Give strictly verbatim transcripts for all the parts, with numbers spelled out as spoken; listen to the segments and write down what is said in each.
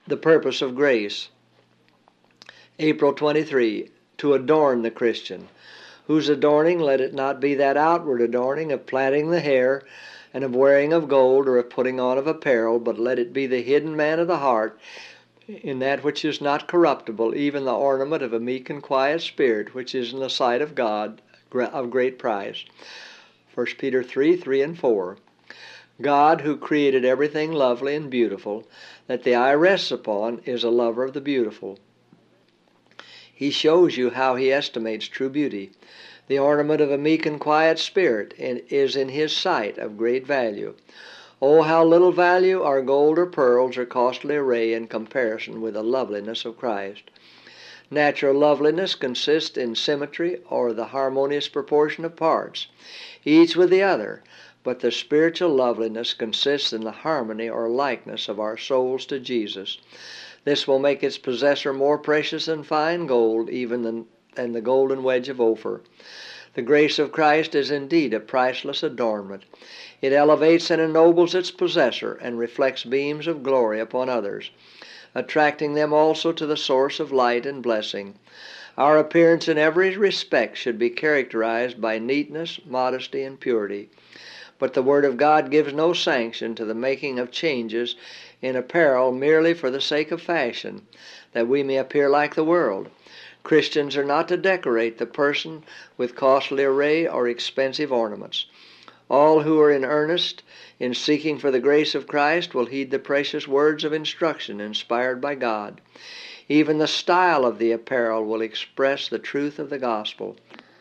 The purpose of grace. April twenty-third. To adorn the Christian. Whose adorning, let it not be that outward adorning of plaiting the hair, and of wearing of gold, or of putting on of apparel, but let it be the hidden man of the heart, in that which is not corruptible, even the ornament of a meek and quiet spirit, which is in the sight of God of great price. First Peter three, three and four. God, who created everything lovely and beautiful, that the eye rests upon, is a lover of the beautiful. He shows you how he estimates true beauty. The ornament of a meek and quiet spirit is in his sight of great value. Oh, how little value are gold or pearls or costly array in comparison with the loveliness of Christ. Natural loveliness consists in symmetry or the harmonious proportion of parts, each with the other, but the spiritual loveliness consists in the harmony or likeness of our souls to Jesus. This will make its possessor more precious than fine gold, even than, than the golden wedge of Ophir. The grace of Christ is indeed a priceless adornment. It elevates and ennobles its possessor and reflects beams of glory upon others, attracting them also to the source of light and blessing. Our appearance in every respect should be characterized by neatness, modesty, and purity. But the Word of God gives no sanction to the making of changes in apparel merely for the sake of fashion, that we may appear like the world. Christians are not to decorate the person with costly array or expensive ornaments. All who are in earnest in seeking for the grace of Christ will heed the precious words of instruction inspired by God. Even the style of the apparel will express the truth of the gospel.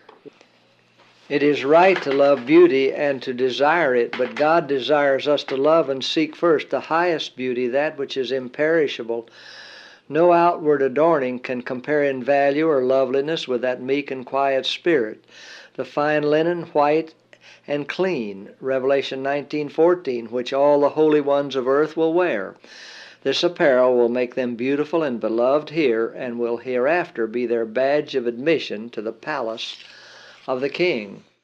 It is right to love beauty and to desire it, but God desires us to love and seek first the highest beauty, that which is imperishable. No outward adorning can compare in value or loveliness with that meek and quiet spirit, the fine linen, white and clean, Revelation nineteen fourteen, which all the holy ones of earth will wear. This apparel will make them beautiful and beloved here, and will hereafter be their badge of admission to the palace of the King.